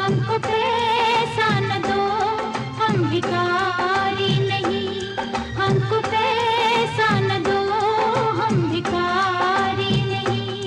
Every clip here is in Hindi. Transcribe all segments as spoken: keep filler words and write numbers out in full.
हमको पैसा न दो, हम भिखारी नहीं। हमको पैसा न दो, हम भिखारी नहीं।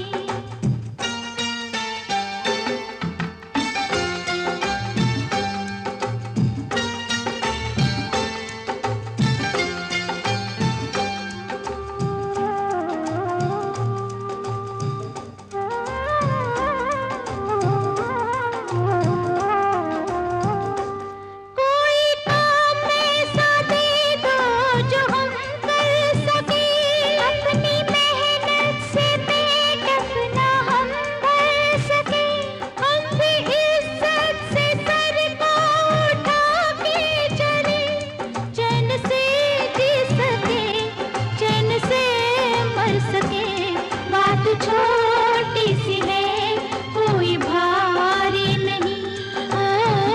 छोटी सी है, कोई भारी नहीं। ओ,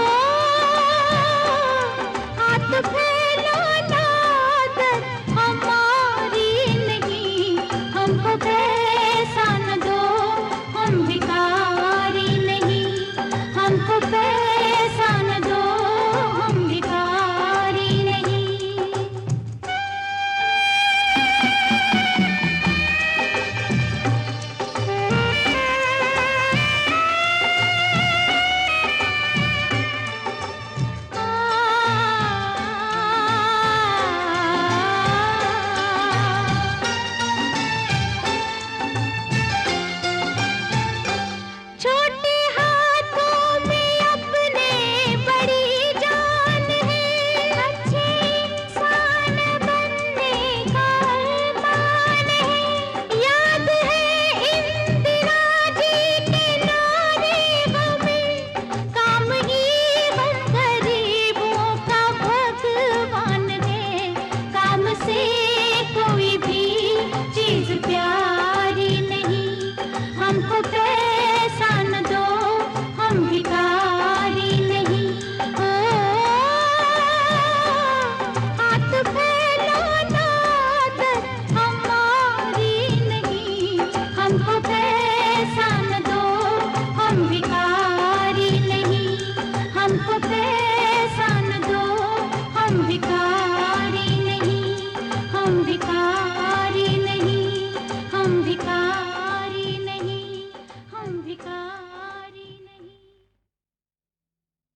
हाथ फैलाना आदत हमारी नहीं। हमको पैसा न दो, हम भिखारी नहीं। हमको पैसा न दो, हम भिखारी नहीं। कोई भी चीज प्यारी नहीं। हमको पैसा न दो, हम भिखारी नहीं। ओ, हाथ फैलाना आदत हमारी नहीं। हमको पैसा न दो, हम भिखारी नहीं। हमको पैसा न दो, हम भिखारी